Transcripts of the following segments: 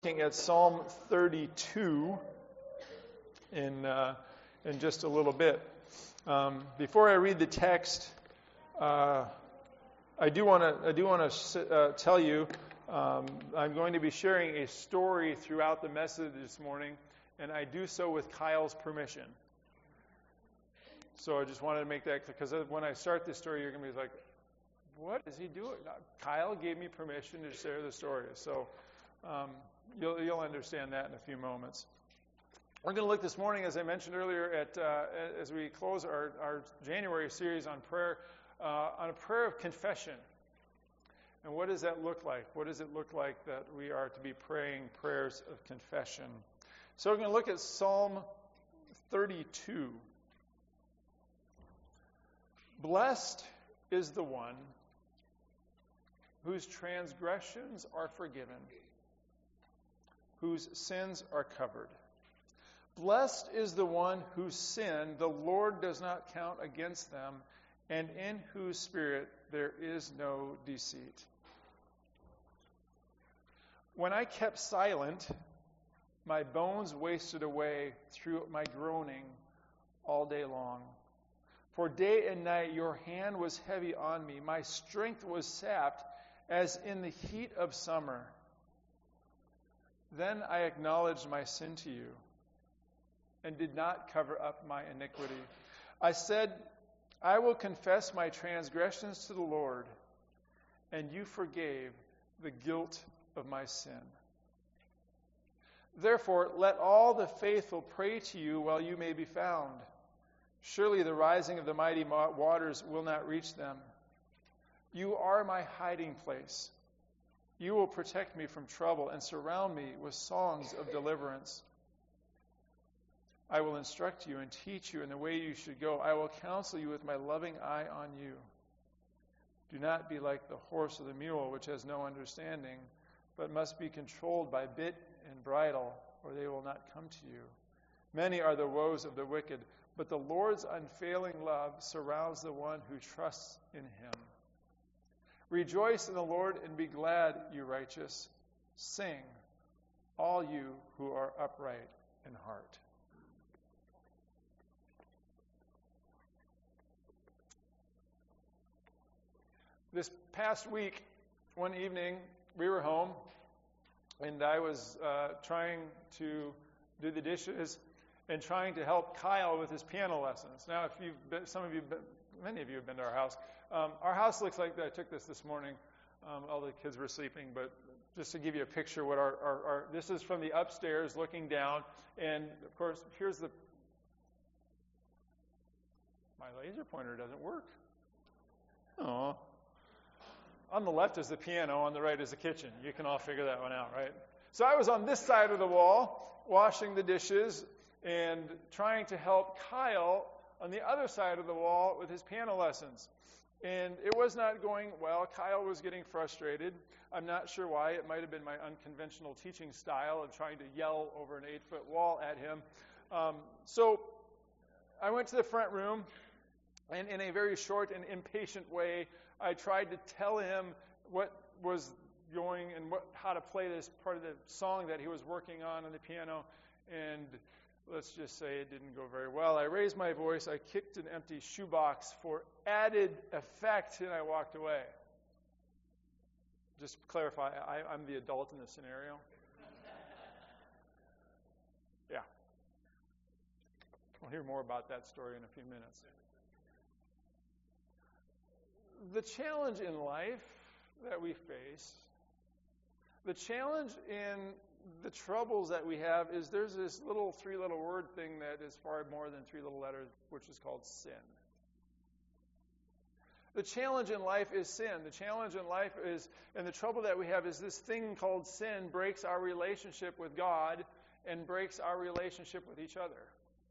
Looking at Psalm 32 in just a little bit. Before I read the text, I do want to tell you I'm going to be sharing a story throughout the message this morning, and I do so with Kyle's permission. So I just wanted to make that clear, because when I start this story, you're going to be like, "What is he doing?" Kyle gave me permission to share the story, so. You'll understand that in a few moments. We're going to look this morning, as I mentioned earlier, at as we close our January series on prayer, on a prayer of confession. And what does that look like? What does it look like that we are to be praying prayers of confession? So we're going to look at Psalm 32. Blessed is the one whose transgressions are forgiven, whose sins are covered. Blessed is the one whose sin the Lord does not count against them, and in whose spirit there is no deceit. When I kept silent, my bones wasted away through my groaning all day long. For day and night your hand was heavy on me. My strength was sapped as in the heat of summer. Then I acknowledged my sin to you and did not cover up my iniquity. I said, I will confess my transgressions to the Lord, and you forgave the guilt of my sin. Therefore, let all the faithful pray to you while you may be found. Surely the rising of the mighty waters will not reach them. You are my hiding place. You will protect me from trouble and surround me with songs of deliverance. I will instruct you and teach you in the way you should go. I will counsel you with my loving eye on you. Do not be like the horse or the mule, which has no understanding, but must be controlled by bit and bridle, or they will not come to you. Many are the woes of the wicked, but the Lord's unfailing love surrounds the one who trusts in him. Rejoice in the Lord and be glad, you righteous. Sing, all you who are upright in heart. This past week, one evening, we were home, and I was trying to do the dishes and trying to help Kyle with his piano lessons. Now, if many of you have been to our house. Our house looks like that. I took this morning. All the kids were sleeping, but just to give you a picture, what our this is from the upstairs looking down, and of course, here's my laser pointer doesn't work. Oh. On the left is the piano, on the right is the kitchen. You can all figure that one out, right? So I was on this side of the wall, washing the dishes, and trying to help Kyle on the other side of the wall with his piano lessons. And it was not going well. Kyle was getting frustrated. I'm not sure why. It might have been my unconventional teaching style of trying to yell over an 8-foot wall at him. So I went to the front room, and in a very short and impatient way, I tried to tell him what was going and how to play this part of the song that he was working on the piano. And let's just say it didn't go very well. I raised my voice, I kicked an empty shoebox for added effect, and I walked away. Just to clarify, I'm the adult in this scenario. Yeah. We'll hear more about that story in a few minutes. The challenge in life that we face, the challenge in the troubles that we have is there's this little 3-letter word thing that is far more than 3 little letters, which is called sin. The challenge in life is sin. The challenge in life is, and the trouble that we have is this thing called sin breaks our relationship with God and breaks our relationship with each other.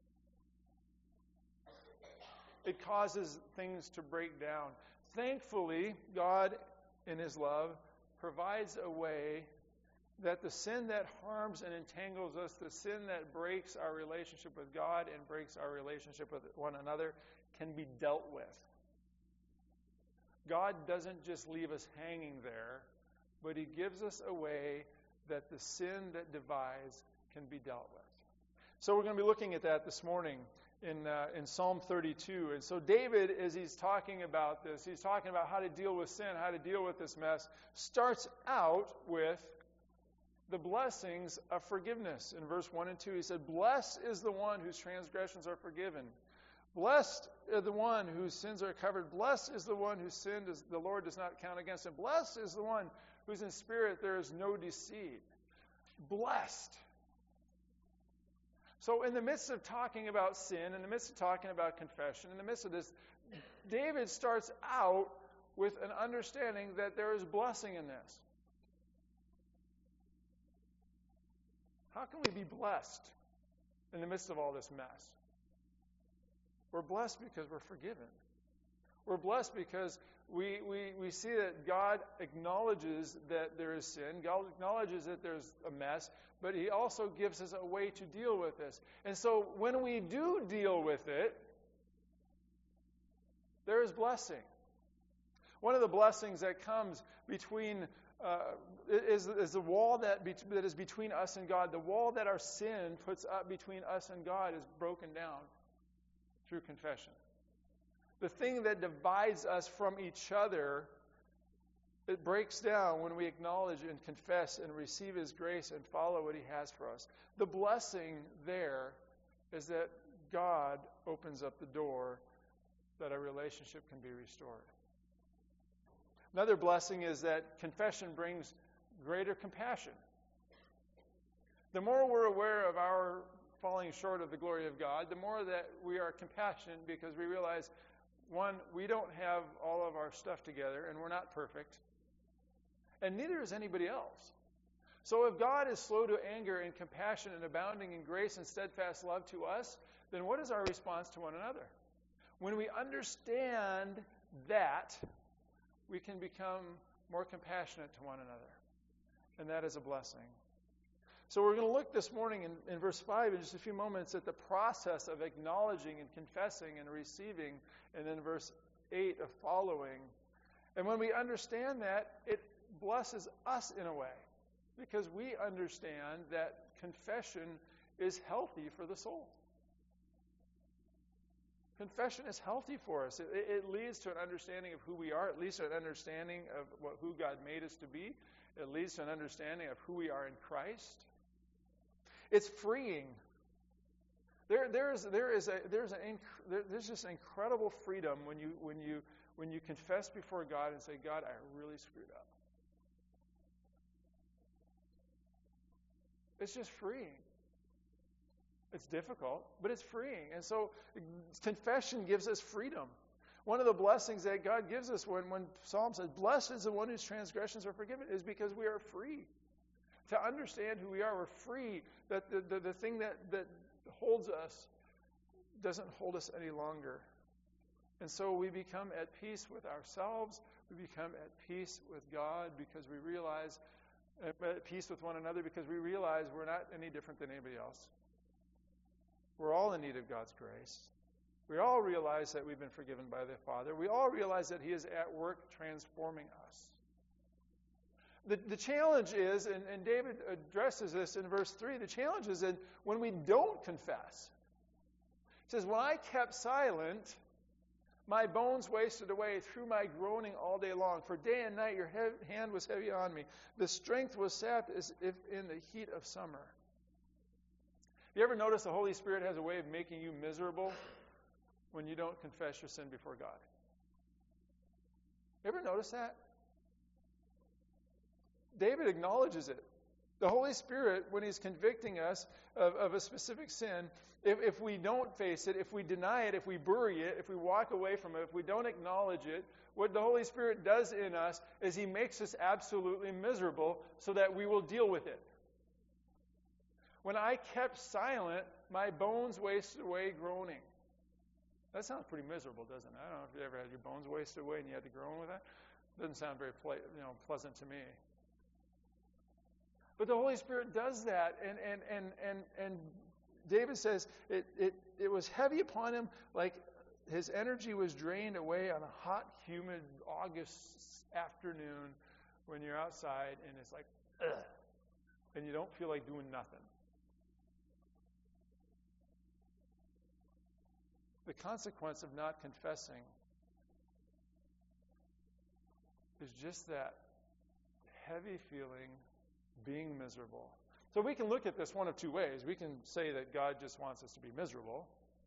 It causes things to break down. Thankfully, God, in His love, provides a way that the sin that harms and entangles us, the sin that breaks our relationship with God and breaks our relationship with one another, can be dealt with. God doesn't just leave us hanging there, but He gives us a way that the sin that divides can be dealt with. So we're going to be looking at that this morning in Psalm 32. And so David, as he's talking about this, he's talking about how to deal with sin, how to deal with this mess, starts out with the blessings of forgiveness. In verse 1 and 2, he said, "Blessed is the one whose transgressions are forgiven. Blessed is the one whose sins are covered. Blessed is the one whose sin the Lord does not count against him. Blessed is the one whose in spirit there is no deceit." Blessed. So in the midst of talking about sin, in the midst of talking about confession, in the midst of this, David starts out with an understanding that there is blessing in this. How can we be blessed in the midst of all this mess? We're blessed because we're forgiven. We're blessed because we see that God acknowledges that there is sin. God acknowledges that there's a mess, but He also gives us a way to deal with this. And so when we do deal with it, there is blessing. One of the blessings that comes between is the wall that is between us and God. The wall that our sin puts up between us and God is broken down through confession. The thing that divides us from each other, it breaks down when we acknowledge and confess and receive His grace and follow what He has for us. The blessing there is that God opens up the door that our relationship can be restored. Another blessing is that confession brings greater compassion. The more we're aware of our falling short of the glory of God, the more that we are compassionate because we realize, one, we don't have all of our stuff together and we're not perfect. And neither is anybody else. So if God is slow to anger and compassion and abounding in grace and steadfast love to us, then what is our response to one another? When we understand that, we can become more compassionate to one another. And that is a blessing. So we're going to look this morning in verse 5 in just a few moments at the process of acknowledging and confessing and receiving, and then verse 8 of following. And when we understand that, it blesses us in a way, because we understand that confession is healthy for the soul. Confession is healthy for us. It leads to an understanding of who we are. It leads to an understanding of who God made us to be. It leads to an understanding of who we are in Christ. It's freeing. There's just an incredible freedom when you confess before God and say, God, I really screwed up. It's just freeing. It's difficult, but it's freeing. And so confession gives us freedom. One of the blessings that God gives us when Psalm says, blessed is the one whose transgressions are forgiven, is because we are free. To understand who we are, we're free. That the thing that holds us doesn't hold us any longer. And so we become at peace with ourselves. We become at peace with God because we realize, at peace with one another because we realize we're not any different than anybody else. We're all in need of God's grace. We all realize that we've been forgiven by the Father. We all realize that He is at work transforming us. The challenge is, and David addresses this in verse 3, the challenge is that when we don't confess. He says, when I kept silent, my bones wasted away through my groaning all day long. For day and night your hand was heavy on me. The strength was sapped as if in the heat of summer. You ever notice the Holy Spirit has a way of making you miserable when you don't confess your sin before God? You ever notice that? David acknowledges it. The Holy Spirit, when He's convicting us of a specific sin, if we don't face it, if we deny it, if we bury it, if we walk away from it, if we don't acknowledge it, what the Holy Spirit does in us is He makes us absolutely miserable so that we will deal with it. When I kept silent, my bones wasted away groaning. That sounds pretty miserable, doesn't it? I don't know if you ever had your bones wasted away and you had to groan with that. Doesn't sound very pleasant to me. But the Holy Spirit does that, and David says it was heavy upon him, like his energy was drained away on a hot, humid August afternoon when you're outside, and it's like, ugh. and you don't feel like doing nothing. The consequence of not confessing is just that heavy feeling, being miserable. So we can look at this one of two ways. We can say that God just wants us to be miserable.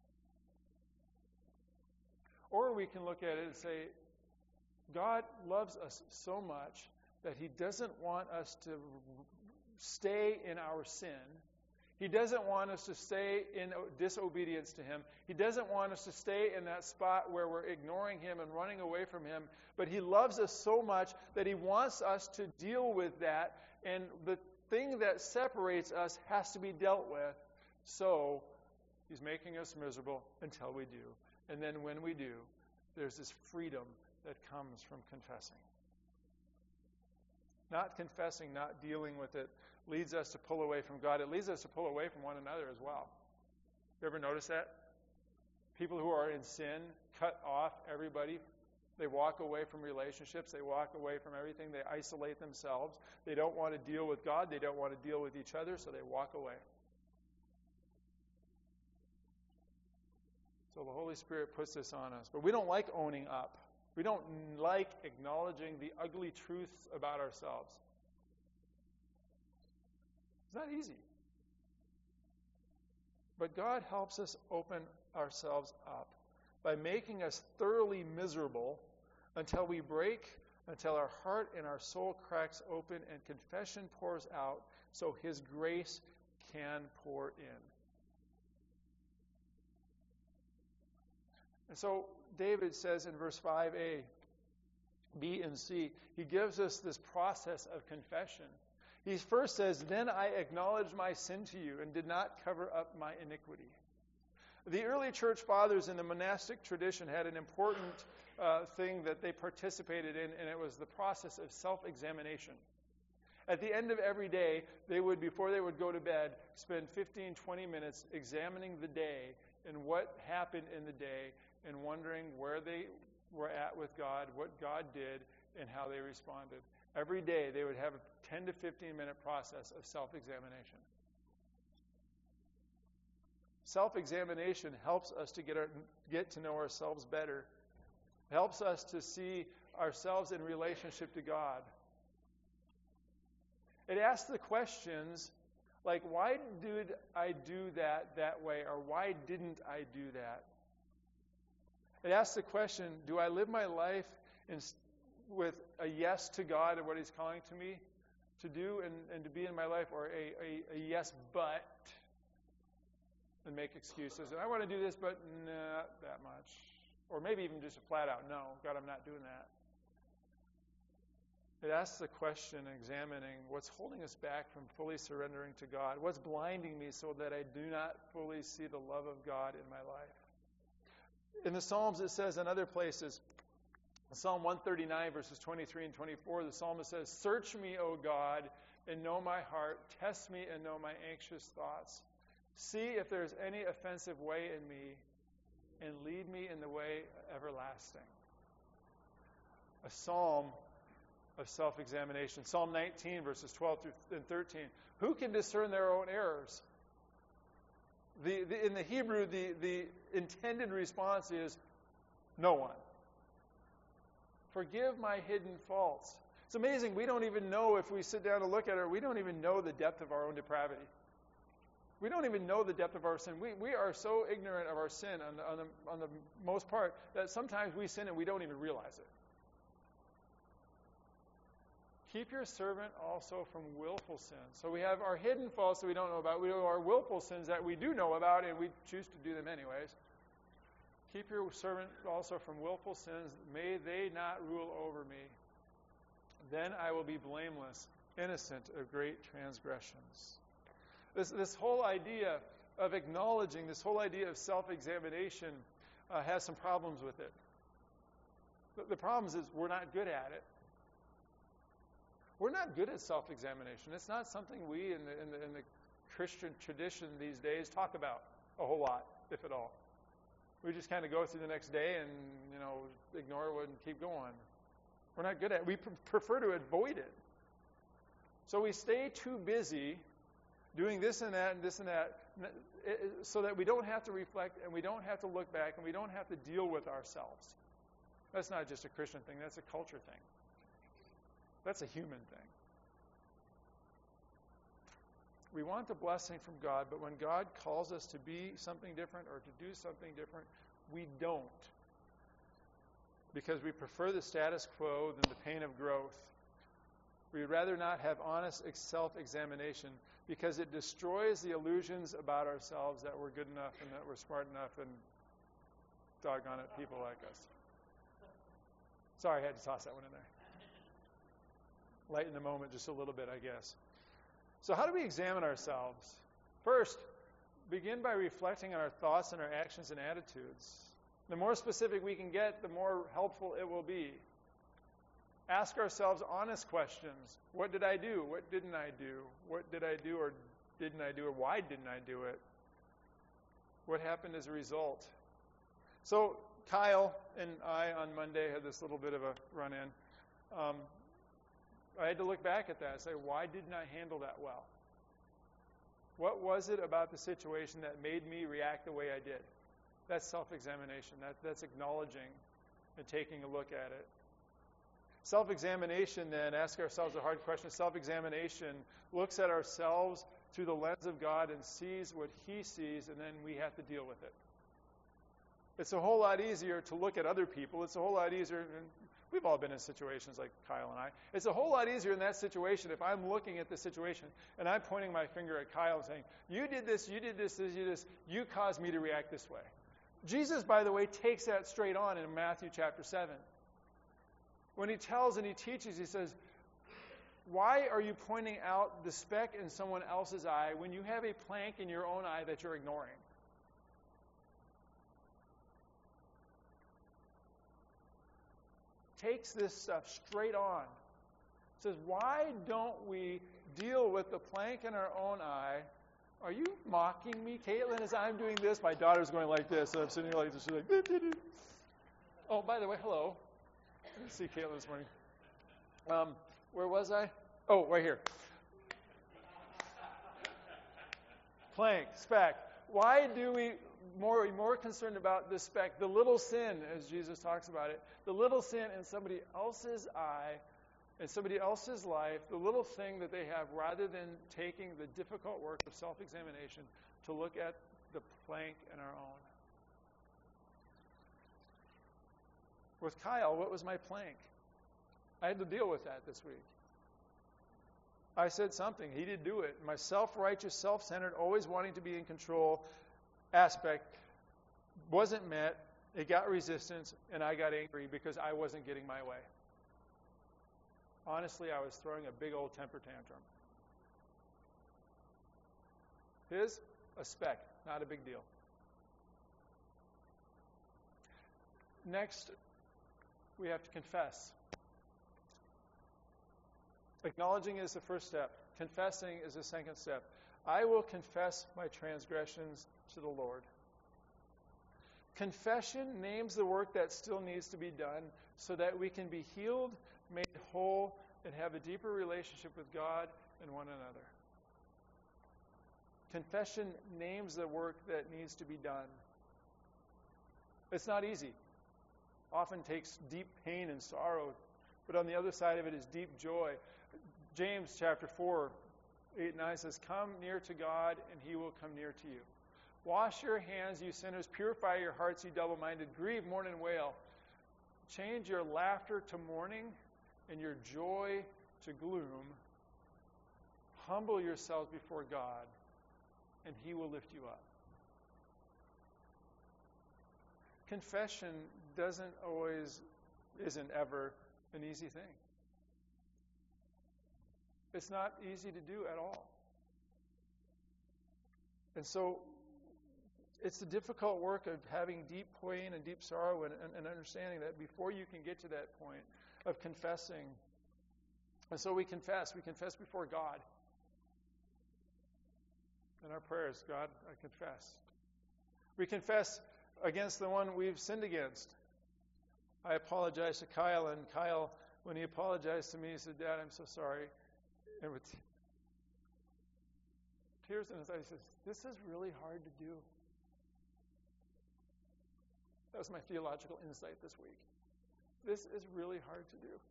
Or we can look at it and say, God loves us so much that he doesn't want us to stay in our sin. He doesn't want us to stay in disobedience to him. He doesn't want us to stay in that spot where we're ignoring him and running away from him. But he loves us so much that he wants us to deal with that. And the thing that separates us has to be dealt with. So he's making us miserable until we do. And then when we do, there's this freedom that comes from confessing. Not confessing, not dealing with it, leads us to pull away from God. It leads us to pull away from one another as well. You ever notice that? People who are in sin cut off everybody. They walk away from relationships. They walk away from everything. They isolate themselves. They don't want to deal with God. They don't want to deal with each other, so they walk away. So the Holy Spirit puts this on us. But we don't like owning up. We don't like acknowledging the ugly truths about ourselves. It's not easy. But God helps us open ourselves up by making us thoroughly miserable until we break, until our heart and our soul cracks open and confession pours out so his grace can pour in. And so David says in verse 5a, B and C, he gives us this process of confession. He first says, "Then I acknowledged my sin to you and did not cover up my iniquity." The early church fathers in the monastic tradition had an important thing that they participated in, and it was the process of self-examination. At the end of every day, they would, before they would go to bed, spend 15, 20 minutes examining the day and what happened in the day and wondering where they were at with God, what God did, and how they responded. Every day, they would have a 10 to 15-minute process of self-examination. Self-examination helps us to get to know ourselves better. It helps us to see ourselves in relationship to God. It asks the questions like, why did I do that way? Or why didn't I do that? It asks the question, do I live my life with a yes to God and what he's calling to me to do and to be in my life, or a yes but, and make excuses. And I want to do this, but not that much. Or maybe even just a flat out, no, God, I'm not doing that. It asks the question, examining what's holding us back from fully surrendering to God. What's blinding me so that I do not fully see the love of God in my life? In the Psalms, it says in other places, Psalm 139, verses 23 and 24, the psalmist says, "Search me, O God, and know my heart. Test me and know my anxious thoughts. See if there is any offensive way in me, and lead me in the way everlasting." A psalm of self-examination. Psalm 19, verses 12 through 13. Who can discern their own errors? In the Hebrew, the intended response is no one. Forgive my hidden faults. It's amazing. We don't even know, if we sit down and look at it, we don't even know the depth of our own depravity. We don't even know the depth of our sin. We are so ignorant of our sin on the most part that sometimes we sin and we don't even realize it. Keep your servant also from willful sins. So we have our hidden faults that we don't know about. We have our willful sins that we do know about, and we choose to do them anyways. Keep your servant also from willful sins. May they not rule over me. Then I will be blameless, innocent of great transgressions. This whole idea of acknowledging, this whole idea of self-examination has some problems with it. The problem is we're not good at it. We're not good at self-examination. It's not something we in the Christian tradition these days talk about a whole lot, if at all. We just kind of go through the next day and, ignore it and keep going. We're not good at it. We prefer to avoid it. So we stay too busy doing this and that, so that we don't have to reflect and we don't have to look back and we don't have to deal with ourselves. That's not just a Christian thing, that's a culture thing. That's a human thing. We want the blessing from God, but when God calls us to be something different or to do something different, we don't. Because we prefer the status quo than the pain of growth. We'd rather not have honest self-examination because it destroys the illusions about ourselves that we're good enough and that we're smart enough and doggone it, people like us. Sorry, I had to toss that one in there. Lighten the moment just a little bit, I guess. So how do we examine ourselves? First, begin by reflecting on our thoughts and our actions and attitudes. The more specific we can get, the more helpful it will be. Ask ourselves honest questions. What did I do? What didn't I do? What did I do or didn't I do, or why didn't I do it? What happened as a result? So Kyle and I on Monday had this little bit of a run-in. I had to look back at that and say, why didn't I handle that well? What was it about the situation that made me react the way I did? That's self-examination. That's acknowledging and taking a look at it. Self-examination, then, ask ourselves a hard question. Self-examination looks at ourselves through the lens of God and sees what He sees, and then we have to deal with it. It's a whole lot easier to look at other people. It's a whole lot easier, and we've all been in situations like Kyle and I. It's a whole lot easier in that situation if I'm looking at the situation and I'm pointing my finger at Kyle and saying, you did this, you did this, you did this, you caused me to react this way. Jesus, by the way, takes that straight on in Matthew chapter 7. When He tells and He teaches, He says, why are you pointing out the speck in someone else's eye when you have a plank in your own eye that you're ignoring? Takes this stuff straight on. Says, why don't we deal with the plank in our own eye? Are you mocking me, Caitlin, as I'm doing this? My daughter's going like this, and I'm sitting here like this. She's like, oh, by the way, hello. I didn't see Caitlin this morning. Where was I? Oh, right here. Plank, speck. Why do we more concerned about the speck, the little sin, as Jesus talks about it, the little sin in somebody else's eye, in somebody else's life, the little thing that they have, rather than taking the difficult work of self-examination to look at the plank in our own? With Kyle, what was my plank? I had to deal with that this week. I said something. He didn't do it. My self-righteous, self-centered, always wanting to be in control aspect wasn't met. It got resistance, and I got angry because I wasn't getting my way. Honestly, I was throwing a big old temper tantrum. His, a speck, not a big deal. Next, we have to confess. Acknowledging is the first step. Confessing is the second step. I will confess my transgressions to the Lord. Confession names the work that still needs to be done so that we can be healed, made whole, and have a deeper relationship with God and one another. Confession names the work that needs to be done. It's not easy. Often takes deep pain and sorrow, but on the other side of it is deep joy. James chapter 4, 8 and 9 says, come near to God, and He will come near to you. Wash your hands, you sinners. Purify your hearts, you double-minded. Grieve, mourn, and wail. Change your laughter to mourning and your joy to gloom. Humble yourselves before God, and He will lift you up. Confession isn't ever an easy thing. It's not easy to do at all. And so it's the difficult work of having deep pain and deep sorrow and understanding that before you can get to that point of confessing. And so we confess. We confess before God. In our prayers, God, I confess. We confess against the one we've sinned against. I apologize to Kyle, and Kyle, when he apologized to me, he said, Dad, I'm so sorry. And with tears in his eyes, he says, this is really hard to do. That was my theological insight this week. This is really hard to do.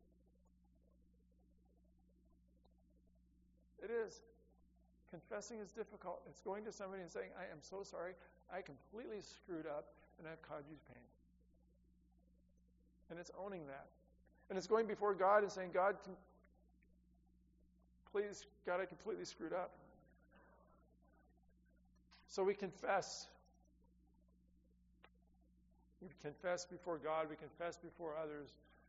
It is. Confessing is difficult. It's going to somebody and saying, I am so sorry. I completely screwed up and I've caused you pain. And it's owning that. And it's going before God and saying, God, please, God, I completely screwed up. So we confess. We confess before God. We confess before others.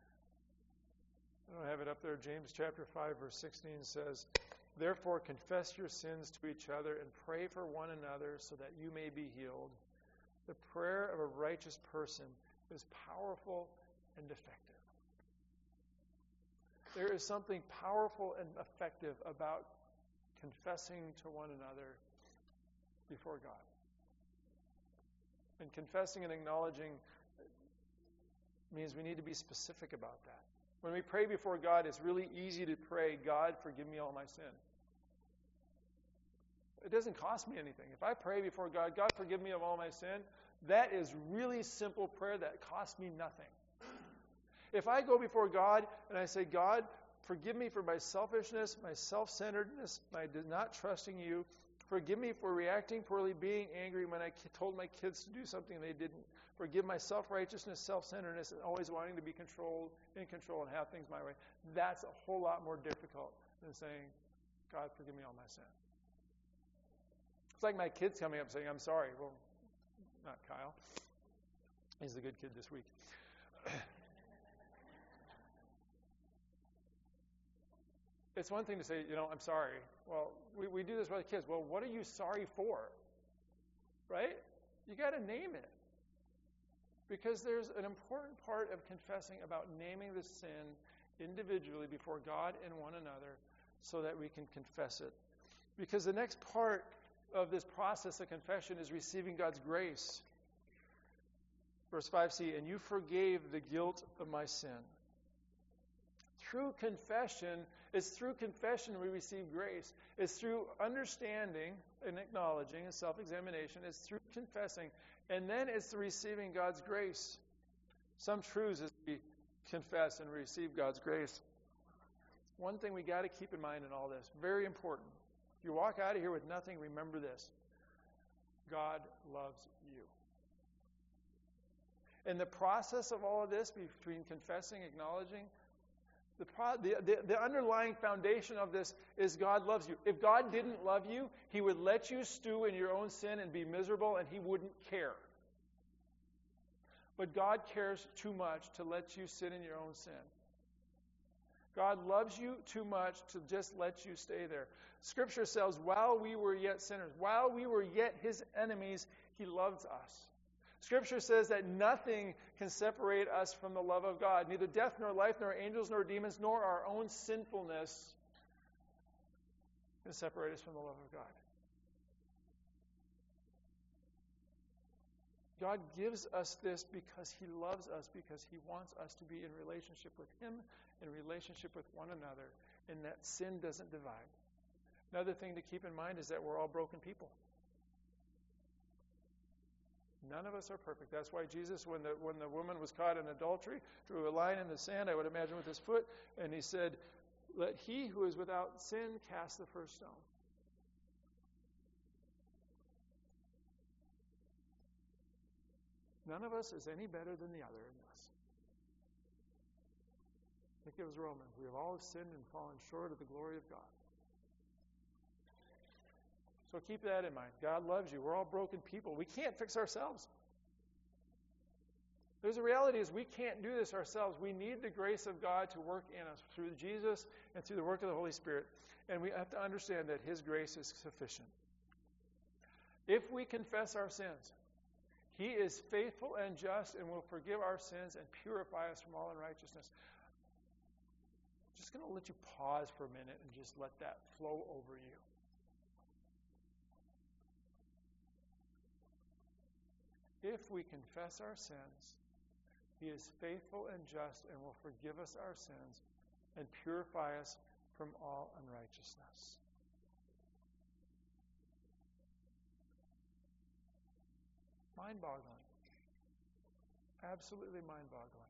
I don't have it up there. James chapter 5, verse 16 says, therefore confess your sins to each other and pray for one another so that you may be healed. The prayer of a righteous person is powerful and effective. There is something powerful and effective about confessing to one another before God. And confessing and acknowledging means we need to be specific about that. When we pray before God, it's really easy to pray, God, forgive me all my sin. It doesn't cost me anything. If I pray before God, God, forgive me of all my sin, that is really simple prayer that costs me nothing. If I go before God and I say, God, forgive me for my selfishness, my self-centeredness, my not trusting you. Forgive me for reacting poorly, being angry when I told my kids to do something they didn't. Forgive my self-righteousness, self-centeredness, and always wanting to be in control and have things my way. That's a whole lot more difficult than saying, God, forgive me all my sin. It's like my kids coming up saying, I'm sorry. Well, not Kyle. He's the good kid this week. It's one thing to say, I'm sorry. Well, we do this with the kids. Well, what are you sorry for? Right? You got to name it. Because there's an important part of confessing about naming the sin individually before God and one another so that we can confess it. Because the next part of this process of confession is receiving God's grace. Verse 5c, and you forgave the guilt of my sin. Through confession, it's through confession we receive grace. It's through understanding and acknowledging and self-examination. It's through confessing. And then it's the receiving God's grace. Some truths as we confess and receive God's grace. One thing we got to keep in mind in all this, very important. If you walk out of here with nothing, remember this. God loves you. In the process of all of this, between confessing, acknowledging, the underlying foundation of this is God loves you. If God didn't love you, He would let you stew in your own sin and be miserable, and He wouldn't care. But God cares too much to let you sit in your own sin. God loves you too much to just let you stay there. Scripture says, while we were yet sinners, while we were yet His enemies, He loves us. Scripture says that nothing can separate us from the love of God. Neither death, nor life, nor angels, nor demons, nor our own sinfulness can separate us from the love of God. God gives us this because He loves us, because He wants us to be in relationship with Him, in relationship with one another, and that sin doesn't divide. Another thing to keep in mind is that we're all broken people. None of us are perfect. That's why Jesus, when the woman was caught in adultery, drew a line in the sand, I would imagine with his foot, and He said, let he who is without sin cast the first stone. None of us is any better than the other in this. I think it was Romans. We have all sinned and fallen short of the glory of God. So keep that in mind. God loves you. We're all broken people. We can't fix ourselves. There's a reality is we can't do this ourselves. We need the grace of God to work in us through Jesus and through the work of the Holy Spirit. And we have to understand that His grace is sufficient. If we confess our sins, He is faithful and just and will forgive our sins and purify us from all unrighteousness. I'm just going to let you pause for a minute and just let that flow over you. If we confess our sins, He is faithful and just and will forgive us our sins and purify us from all unrighteousness. Mind-boggling. Absolutely mind-boggling.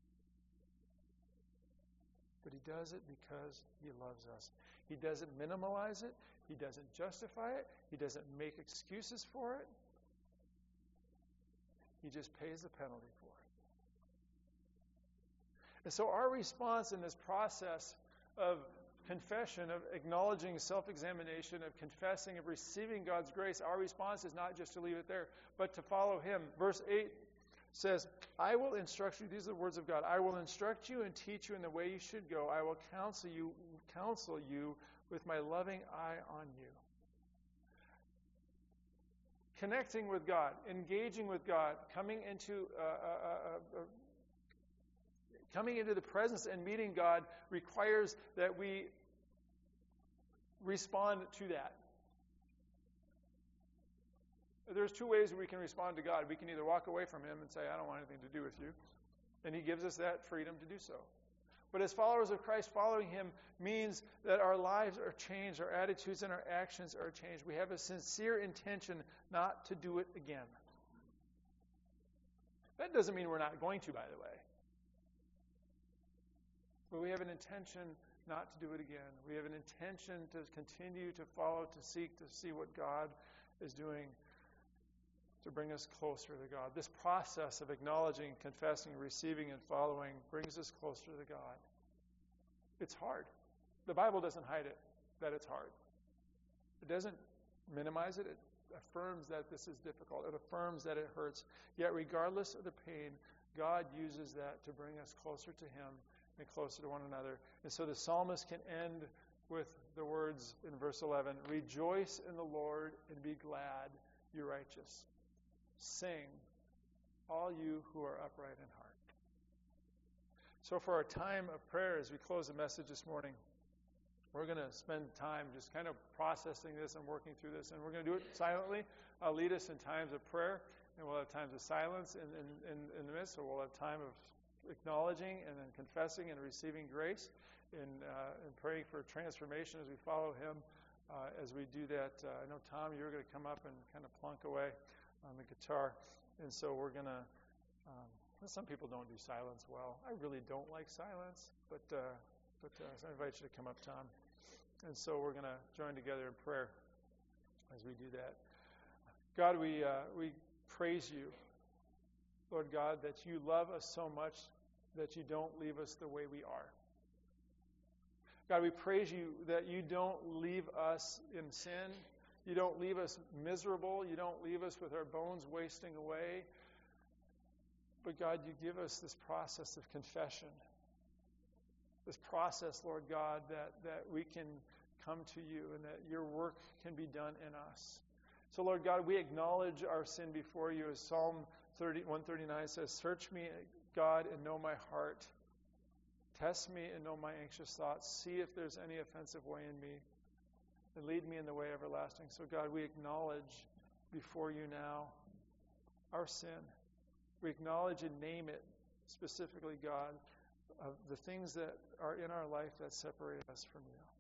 But he does it because he loves us. He doesn't minimalize it. He doesn't justify it. He doesn't make excuses for it. He just pays the penalty for it. And so our response in this process of confession, of acknowledging self-examination, of confessing, of receiving God's grace, our response is not just to leave it there, but to follow him. Verse 8 says, I will instruct you, these are the words of God, I will instruct you and teach you in the way you should go. I will counsel you with my loving eye on you. Connecting with God, engaging with God, coming into the presence and meeting God requires that we respond to that. There's two ways we can respond to God. We can either walk away from him and say, I don't want anything to do with you. And he gives us that freedom to do so. But as followers of Christ, following him means that our lives are changed, our attitudes and our actions are changed. We have a sincere intention not to do it again. That doesn't mean we're not going to, by the way. But we have an intention not to do it again. We have an intention to continue to follow, to seek, to see what God is doing to bring us closer to God. This process of acknowledging, confessing, receiving, and following brings us closer to God. It's hard. The Bible doesn't hide it, that it's hard. It doesn't minimize it. It affirms that this is difficult. It affirms that it hurts. Yet regardless of the pain, God uses that to bring us closer to him and closer to one another. And so the psalmist can end with the words in verse 11, rejoice in the Lord and be glad, you righteous. Sing, all you who are upright in heart. So for our time of prayer, as we close the message this morning, we're going to spend time just kind of processing this and working through this. And we're going to do it silently. I'll lead us in times of prayer, and we'll have times of silence in the midst. So we'll have time of acknowledging and then confessing and receiving grace and praying for transformation as we follow him. As we do that, I know, Tom, you're going to come up and kind of plunk away on the guitar. And so we're going to, some people don't do silence well. I really don't like silence, but so I invite you to come up, Tom. And so we're going to join together in prayer as we do that. God, we praise you, Lord God, that you love us so much that you don't leave us the way we are. God, we praise you that you don't leave us in sin. You don't leave us miserable. You don't leave us with our bones wasting away. But God, you give us this process of confession. This process, Lord God, that we can come to you and that your work can be done in us. So, Lord God, we acknowledge our sin before you. As Psalm 139 says, search me, God, and know my heart. Test me and know my anxious thoughts. See if there's any offensive way in me, and lead me in the way everlasting. So, God, we acknowledge before you now our sin. We acknowledge and name it specifically, God, of the things that are in our life that separate us from you.